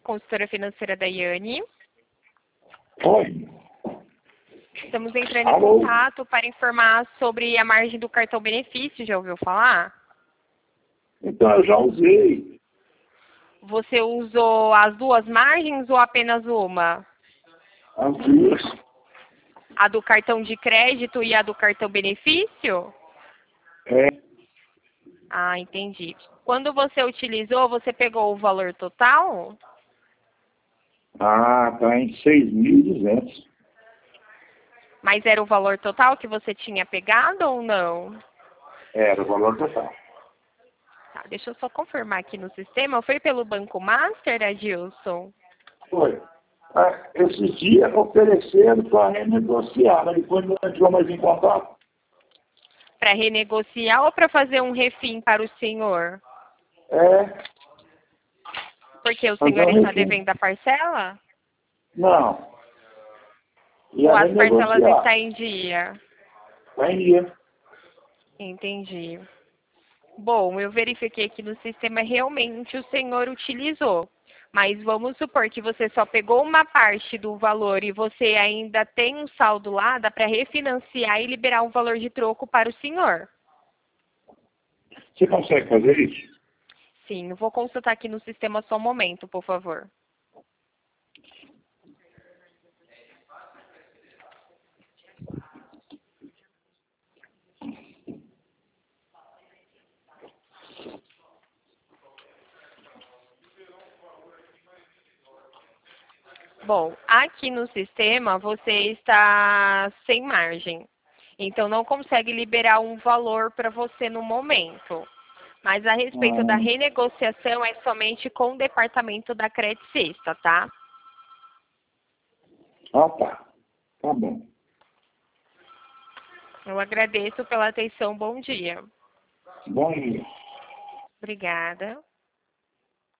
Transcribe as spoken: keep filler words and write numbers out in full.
consultora financeira da Yane. Oi. Estamos entrando Alô? em contato para informar sobre a margem do cartão benefício, já ouviu falar? Então, eu já usei. Você usou as duas margens ou apenas uma? As duas. A do cartão de crédito e a do cartão benefício? É. Ah, entendi. Quando você utilizou, você pegou o valor total? Ah, tá em seis mil e duzentos. Mas era o valor total que você tinha pegado ou não? Era o valor total. Tá, deixa eu só confirmar aqui no sistema. Foi pelo Banco Master, Adilson? Foi. Ah, esses dias ofereceram para renegociar, mas depois não entrou mais em contato. Para renegociar ou para fazer um refim para o senhor? É. Porque o Fazer senhor um está refim. devendo a parcela? Não. Ou Ia as parcelas renegociar. estão em dia? Vai em dia. Entendi. Bom, eu verifiquei aqui no sistema, realmente o senhor utilizou. Mas vamos supor que você só pegou uma parte do valor e você ainda tem um saldo lá, dá para refinanciar e liberar um valor de troco para o senhor. Você consegue fazer isso? Sim, eu vou consultar aqui no sistema só um momento, por favor. Bom, aqui no sistema você está sem margem. Então não consegue liberar um valor para você no momento. Mas a respeito da Ah, renegociação é somente com o departamento da Credit Sexta, tá? ah, tá. Tá bom. Eu agradeço pela atenção. Bom dia. Bom dia. Obrigada.